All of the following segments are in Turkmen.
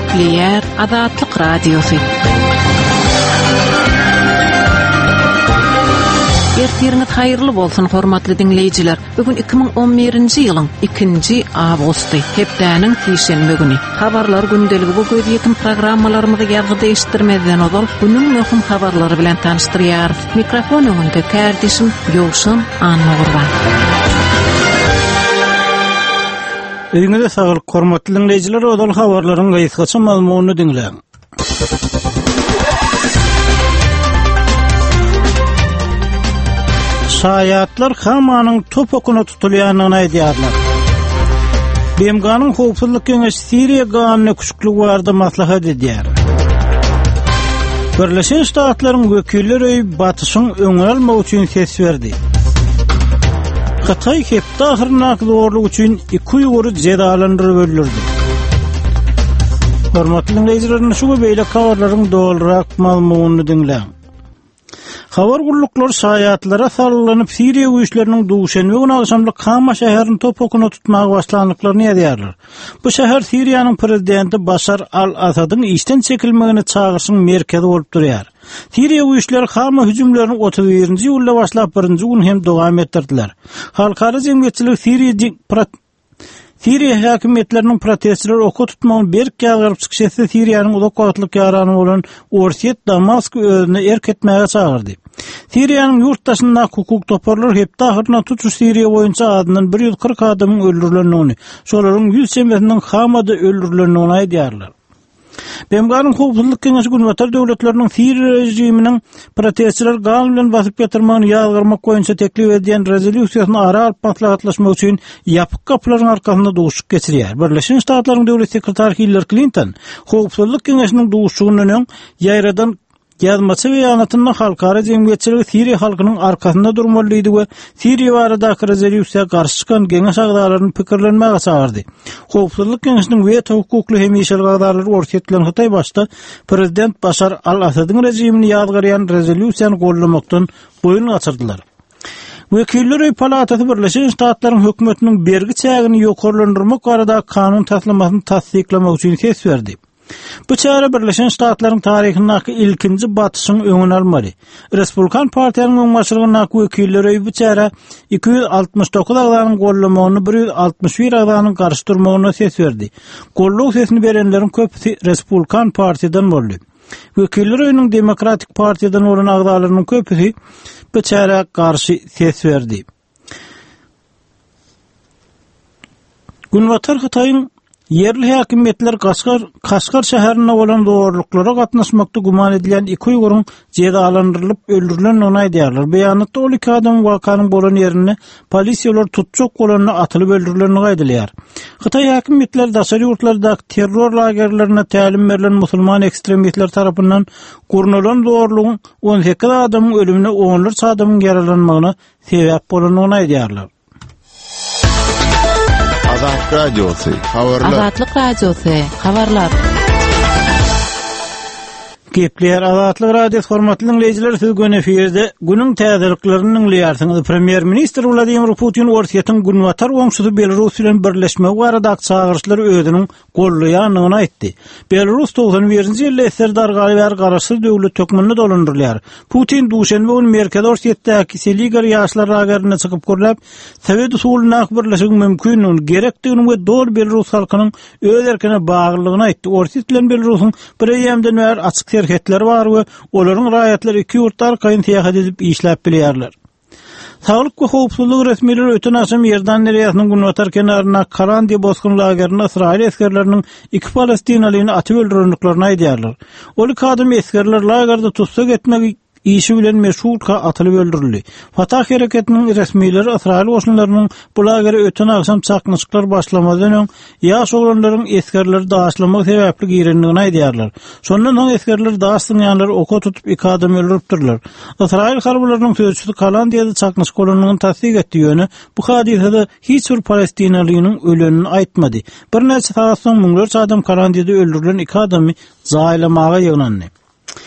Kepler Azatlyk Radiosu. Ertiriniz hayırlı bolsun hormatly dinleyijiler. Bugün 2011-nji ýylyň 2-nji awgusty, hepdäniň şeýşembe güni. Habarlar gündeligi bu göýdüýän programmalarymyzy ýargyda eşitdirmeden ozal günüň möhüm habarlary bilen tanıştyrýar. Mikrofon öňünde kardeşim Ýowşan Anmagurban. Eňňe saglyk hormatly dinleyijiler, ozal habarlaryň gaýsgaça mazmunyny dinleň. Şaýatlar Hamanyň topokuna tutulýanyny aýdýarlar. BMG'nyň Howpsuzlyk Keňeşi Siriýa ganyny küçüklik barada maslahat edýär. Birleşen Ştatlaryň wekilleri batyşyň öňe almak üçin ses berdi. Hatay hepde ahyrnak zorluk üçin 2 ýury jedalandyryp öldürdi. Hormatly dinleyijiler, şu beýle habarlaryň dolrak mazmunyny dinleň. Habar gulluklar şaýatlara sallanyp Siriýa güýçleriniň duşenme güni akşamlyk Hama şäherini topokuna tutmagy başlandyklaryny ýazýarlar. Bu şäher Siriýanyň prezidenti Başar al-Asadyň işden çekilmegini çağırşyň merkezi bolup durýar. Siriýa güýçleri Hama hüjümlerini 31-nji ýylda başlap 1-nji gün hem dowam etdirdiler. Halkara jemgyýetçilik Siriýa häkimetleriniň protestçiler oku tutmagyny berk ýagyryp çykşysy Siriýanyň uzak wagtlyk ýarany bolan Orsiýet Damask özüne erk etmäge çagyrdy. Siriýanyň ýurtdaşynda hukuk toparlar hepde ahyrna tutuş Siriýa boýunça adyndan 140 adamyň öldürilendigini, şolaryň 100 semesiniň Hamada öldürilendigini aýdýarlar. BMG'nyň Howpsuzlyk Keňeşi Günwatar döwletleriniň Siriýa rejiminiň protestçiler gal bilen basyp getirmäni ýagrmak boýunça teklip edýän rezolýusiýasyny ara alyp maslahatlaşmak üçin ýapyk kapylaryň arkasynda duşuk geçirýär. Birleşen Ştatlaryň döwlet sekretary Hillary Clinton Howpsuzlyk Keňeşiniň duşugynyň ýaýradan ýazmaçy beýanatyny halkara jemgyýetçiligi Siriýa halkynyň arkasynda durmalydy we Siriýa baradaky rezolýusiýa garşy çykan geňeş agdalaryny pikirlenmäge çagyrdy. Howpsuzlyk Keňeşiniň veto hukukly hem ýeşil agdalary ortatdylan Hatay başda prezident Başar al-Asadyň rejimini ýazgyrýan rezolýusiýany gollamakdan boyun gaçyrdylar. Wekilleri Palatasy Birleşen Ştatlaryň hökümetiniň bergi çägini ýokarlandyrmak barada kanun taslamasyny tasdiklamak üçin ses berdi. Bu çare Birleşen Ştatlaryň taryhyndaky ilkinji batyşyň öňüne almaly. Respublikan partiýanyň öňbaşçylygynaky wekilleri bu çare 269 agdanyň gollamagyny 161 agdanyň garşy durmagyna ses berdi. Golluk sesini berenleriň köpüsi Respublikan partiýadan boldy. Wekilleri Demokratik partiýadan bolan agdalarynyň köpüsi bu çare garşy ses berdi. Günwatar Hataýyň yerli häkimetler Kaşgar şäherine bolan dogurluklara gatnaşmakda guman edilen 2 ýuryň jedalandyrylyp öldürilendigini aýdýarlar. Beýanatda ol 2 adam wakanyň bolan ýerini polisiýalar tutjak bolanyny atylyp öldürilendigini aýdylýar. Hatay häkimetler daşary ýurtlardaky terror lagerlerine tälim berilen musulman ekstremistler tarapyndan gurnulan dogurlugyň 18 adamyň ölümine 10 adamyň yaralanmagyna sebäp bolanyny aýdýarlar. Azatlyk Radiosu, habarlar. Azatlyk Radiosu, habarlar. Kepler Azatlyk Radiosu hormatly dinleyijiler, siz gün eferde günüň täzeliklerini dinleýärsiňiz. Premier Minister Vladimir Putin Orsiýetiň Günwatar oňşusy Belarus bilen birleşmek baradaky çagyrşlary özüniň gollaýanyny aýtdy. Belarus 91-nji ýylda Serdargaly we garaşsyz döwlet tökmenine dolandyrylýar. Putin duşenbe gün Merkezi Orsiýetdäki Seliger ýaşlar lagerine çykyp görläp, Sowet usulyna birleşik mümkinligini, gerekdigini we dol Belarus halkynyň öz erkine baglylygyny aýtdy. Orsiýet bilen Belarusyň bir ýemden bäri açyk şirketler var we olaryň raýatlary 2 ýurtda arkaýyn täýat edip işläp bilýärler. Saglyk we howpsuzlyk resmileri öten aşam Ýerdan deriýasynyň Günwatar kenaryna Karandiýa bosgun lagerine Israil eskerleriniň 2 palestinalyny atyp öldürendiklerini aýdýarlar. Ol kadym eskerler lagerde tutsak etmek işi bilen meşhurka atylyp öldürildi. Fatah hareketiniň resmileri Israil goşunlarynyň bu lagere öten akşam çakmyşyklar başlamadan öň ýaş oglanlaryň eskerleri daşlamak sebäpli girendigini aýdýarlar. Şondan soň eskerler daşlyň ýanlary oka tutup 2 adam öldüripdirler. Israil harbalarynyň sözçüsü Kalandiýada çakmyşyk bolanyny tasdik etdi ýöne bu hadisede hiç bir palestinalynyň ölenini aýtmady. Bir neçe saat soň müňlerçe adam Kalandiýada öldürilen 2 adamy jaýlamaga ýyglandy.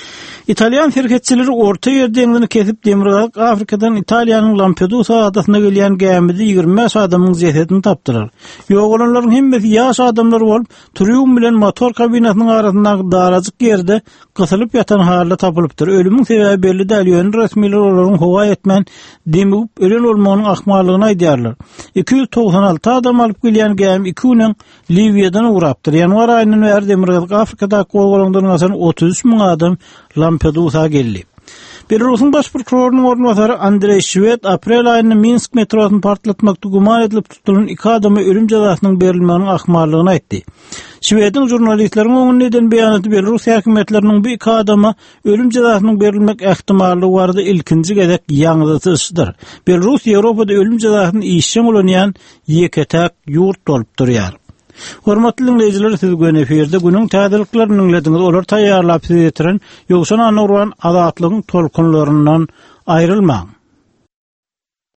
İtalyan şirketçileri Orta Yer dengini kesip Demirgalyk Afrikadan Italiýanyň Lampedusa adasyna gelýän gemide 25 adamyň jesetini tapdylar. Ýoğulanlaryň hemmesi ýaş adamlar bolup, trium bilen motor kabinasynyň arasyndaky darajyk ýerde gysylyp ýatan halda tapylypdyr. Ölümiň sebäbi belli däl, resmiler olaryň howa etmän demip ölen bolmagynyň ahmalygyny aýdýarlar. 296 adam alyp gelýän gemi 2 günden Liviýadan urapdyr. Ýanwar aýynyň bäri Demirgalyk Afrikada gowalandyryň 33 000 adam Lampedusa geldi. Belarusyň baş prokurorunyň ornwasary Andrey Şvet aprel aýynda Minsk metrosyny partlatmakda guman edilip tutulan 2 adama ölüm jazasynyň berilmeginiň ahmarlygyny aýtdy. Şwediň jurnalistleriň öňünde eden beýanaty Belarus häkimetleriniň bu 2 adama ölüm jazasynyň berilmek ähtimallygy barada ilkinji gezek ýaňyzysydyr. Belarus Ýewropada ölüm jazasyny işçiň ulanýan ýeketäk ýurt bolup durýar. Hormatly dinleyijiler, siz göň eferde günüň täzeliklerini dinlediňiz. Olar taýýarlap size getiren Ýogşan Anurwan azatlygyň tolkunlaryndan aýrylmaň.